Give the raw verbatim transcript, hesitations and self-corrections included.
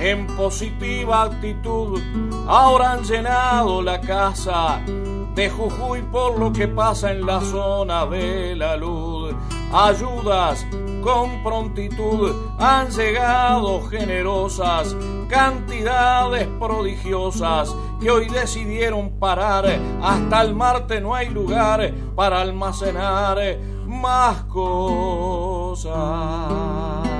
en positiva actitud. Ahora han llenado la casa de Jujuy por lo que pasa en la zona de la luz. Ayudas con prontitud han llegado generosas, cantidades prodigiosas que hoy decidieron parar. Hasta el martes no hay lugar para almacenar más cosas.